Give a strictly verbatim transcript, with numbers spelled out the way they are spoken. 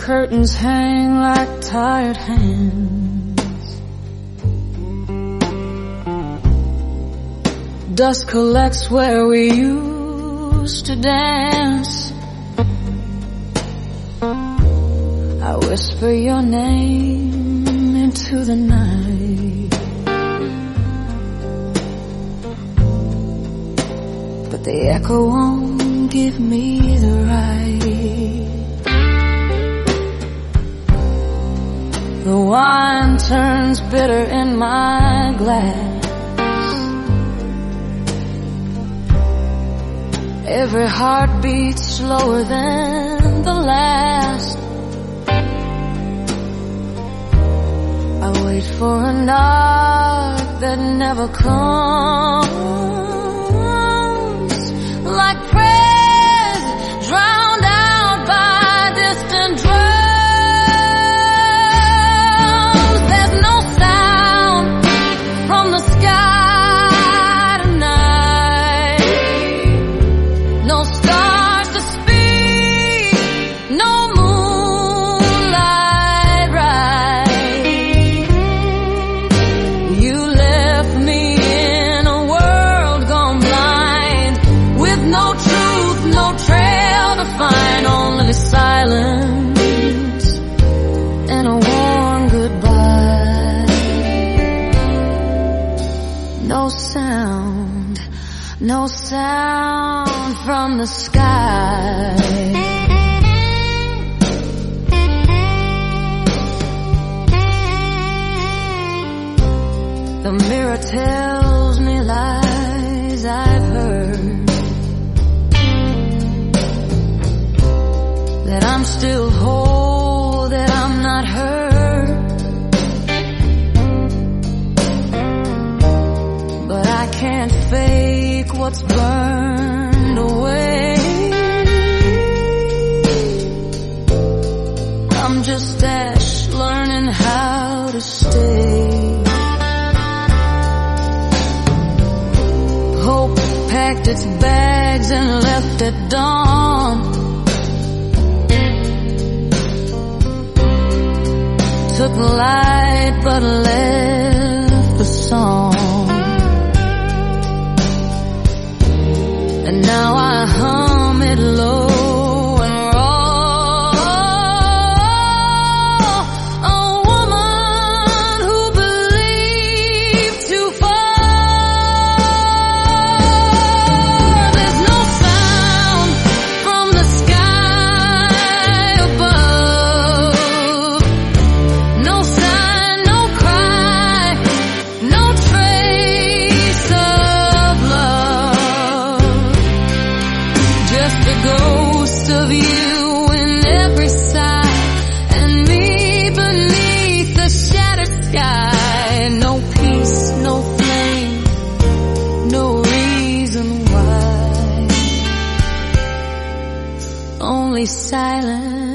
curtains hang like tired hands. Dust collects where we used to dance. I whisper your name into the night, but the echo won't give me the right. The wine turns bitter in my glass. Every heart beats slower than the last. I wait for a knock that never comes, like prayers drowned out by distant drums. There's no sound from the sky tonight, no stars to speak, no moonlight ride. You left me in a world gone blind, with no truth, no trail to find, only silence and a warm goodbye. No sound, no sound from the sky. The mirror tells me lies I've heard, that I'm still whole, that I'm not hurt. But I can't fake what's burned away. I'm just ash learning how to stay. Hope packed its bags and left at dawn. Took light but left the song. And now I hum it low and raw. A woman who believed too far. There's no sound from the sky above, no sign, no cry, no trace of love. Just a ghost of you in every sigh, and me beneath the shattered sky. No peace, no flame, no reason why, only silence